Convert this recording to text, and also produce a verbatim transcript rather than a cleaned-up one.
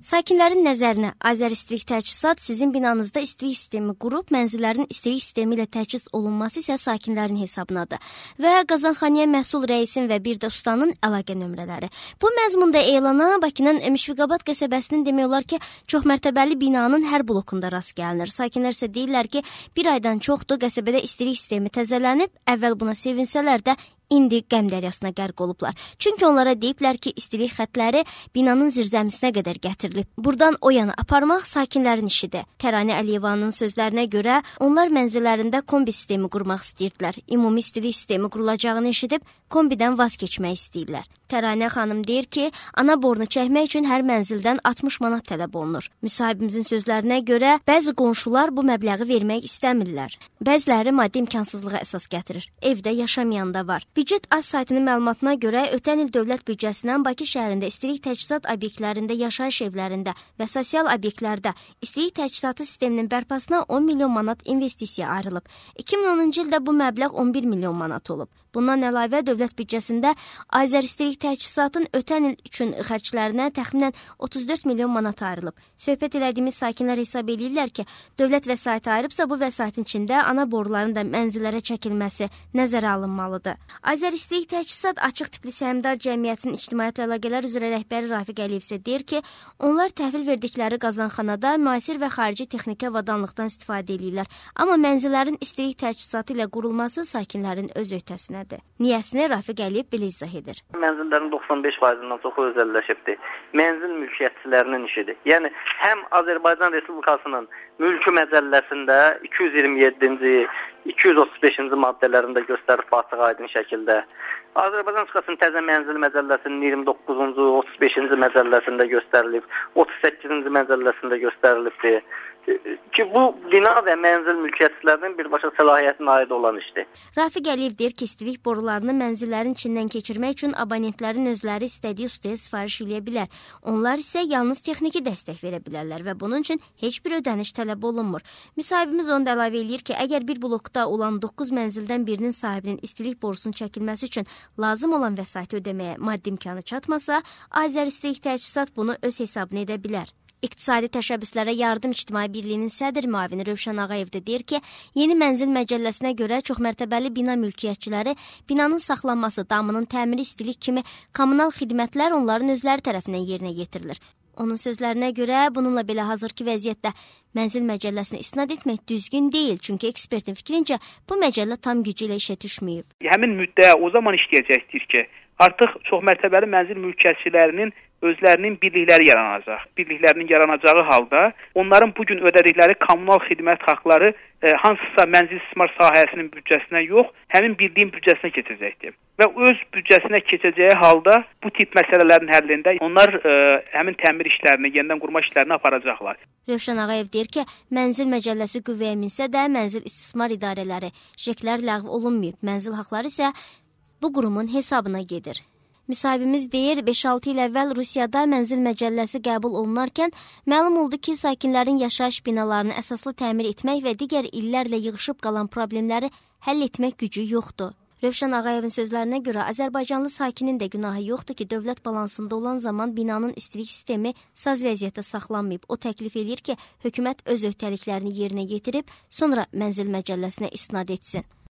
Sakinlərin nəzərinə Azər İstilik Təchizat sizin binanızda istilik sistemi qurub, mənzillərin istilik sistemi ilə təchiz olunması isə sakinlərin hesabınadır. Və Qazanxaniyə Məhsul rəisin və bir də ustanın əlaqə nömrələri. Bu məzmunda elana Bakının Müşfiqabad qəsəbəsinin demək olar ki, çoxmərtəbəli binanın hər blokunda rast gəlinir. Sakinlər isə deyirlər ki, bir aydan çoxdur qəsəbədə istilik sistemi təzələnib, əvvəl buna sevinsələr də indi qəm dəryasına qərq olublar. Çünki onlara deyiblər ki, istilik xətləri binanın zirzəmisinə qədər gətirilib. Buradan o yana aparmaq sakinlərin işidir. Təranə Əliyevanın sözlərinə görə onlar mənzillərində kombi sistemi qurmaq istəyirdilər. Ümumi istilik sistemi qurulacağını eşidib kombidən vaz keçmək istəyirlər. Təranə xanım deyir ki, ana borunu çəkmək üçün hər mənzildən altmış manat tələb olunur. Müsahibimizin sözlərinə görə bəzi qonşular bu məbləği vermək istəmirlər. Bəziləri maddi imkansızlığa əsas gətirir. Evdə yaşamayan da var. Büdcət Az saytının məlumatına görə ötən il dövlət büdcəsindən Bakı şəhərində istilik təchizat obyektlərində, yaşayış evlərində və sosial obyektlərdə istilik təchizatı sisteminin bərpasına on milyon manat investisiya ayrılıb. iki min onuncu ildə bu məbləğ on bir milyon manat olub. Bundan əlavə dövlət büdcəsində Azər İstilik Təchizatın ötən il üçün xərclərinə təxminən otuz dörd milyon manat ayrılıb. Söhbət elədiyimiz sakinlər hesab edirlər ki, dövlət vəsait ayırıbsa bu vəsaitin içində ana boruların da mənzillərə çəkilməsi nəzərə alınmalıdır. Azər İstilik Təchizat Açıq Tipli Səhmdar Cəmiyyətinin İctimaiyyətlə Əlaqələr üzrə rəhbəri Rafiq Əliyev isə deyir ki, onlar təhvil verdikləri qazanxanada müasir və xarici texniki avadanlıqdan istifadə edirlər. Amma mənzillərin istilik təchizatı ilə qurulması sakinlərin öz öhdəsinədir. Niyəsini Rafiq Əliyev belə izah edir. Mənzillərin doxsan beş faizindən çoxu özəlləşibdir. Mənzil mülkiyyətçilərinin işidir. Yəni həm Azərbaycan Respublikasının mülki məcəlləsində iki yüz iyirmi yeddinci, iki yüz otuz beşinci maddələrində göstərilib açıq aydın şəkildə. Azərbaycan Respublikasının təzə mənzil məcəlləsinin iyirmi doqquzuncu, otuz beşinci məcəlləsində göstərilib, otuz səkkizinci məcəlləsində göstərilibdir. Ki bu bina və mənzil mülkiyyətçilərinin birbaşa səlahiyyətinə aid olan işdir. Rafiq Əliyev deyir ki, istilik borularını mənzillərin içindən keçirmək üçün abonentlərin özləri istədiyi ustaya sifariş edə bilər. Onlar isə yalnız texniki dəstək verə bilərlər və bunun üçün heç bir ödəniş tələb olunmur. Müsahibimiz onu da əlavə eləyir ki, əgər bir blokda olan doqquz mənzildən birinin sahibinin istilik borusunun çəkilməsi üçün lazım olan vəsaiti ödəməyə maddi imkanı çatmasa, Azər İstilik Təchizat bunu öz hesabına edə bilər. İqtisadi Təşəbbüslərə Yardım İctimai Birliyinin sədr müavini Rövşən Ağayev də deyir ki, yeni mənzil məcəlləsinə görə çoxmərtəbəli bina mülkiyyətçiləri binanın saxlanması, damının təmiri, istilik kimi kommunal xidmətlər onların özləri tərəfindən yerinə yetirilir. Onun sözlərinə görə bununla belə hazırki vəziyyətdə mənzil məcəlləsinə istinad etmək düzgün deyil, çünki ekspertin fikrincə bu məcəllə tam gücü ilə işə düşməyib. Həmin müddəyə o zaman işləyəcəkdir ki, artıq çoxmərtəbəli mənzil mülkiyyətçilərinin özlərinin birlikləri yaranacaq. Birliklərinin yaranacağı halda onların bugün ödədikləri kommunal xidmət haqları e, hansısa mənzil istismar sahəsinin büdcəsinə yox, həmin birliyin büdcəsinə keçəcəkdir. Və öz büdcəsinə keçəcəyi halda bu tip məsələlərin həllində onlar e, həmin təmir işlərini, yenidən qurma işlərini aparacaqlar. Rövşən Ağayev deyir ki, mənzil məcəlləsi qüvvəyə minsə də mənzil istismar idarələri, jeklər ləğv olunmayıb, mənzil haqları isə bu qurumun hesabına gedir. Müsahibimiz deyir, beş altı il əvvəl Rusiyada mənzil məcəlləsi qəbul olunarkən məlum oldu ki, sakinlərin yaşayış binalarını əsaslı təmir etmək və digər illərlə yığışıb qalan problemləri həll etmək gücü yoxdur. Rövşən Ağayevin sözlərinə görə Azərbaycanlı sakinin də günahı yoxdur ki, dövlət balansında olan zaman binanın istilik sistemi saz vəziyyətdə saxlanmayıb. O təklif edir ki, hökumət öz öhdəliklərini yerinə yetirib, sonra mənzil məcəlləsinə istinad etsin.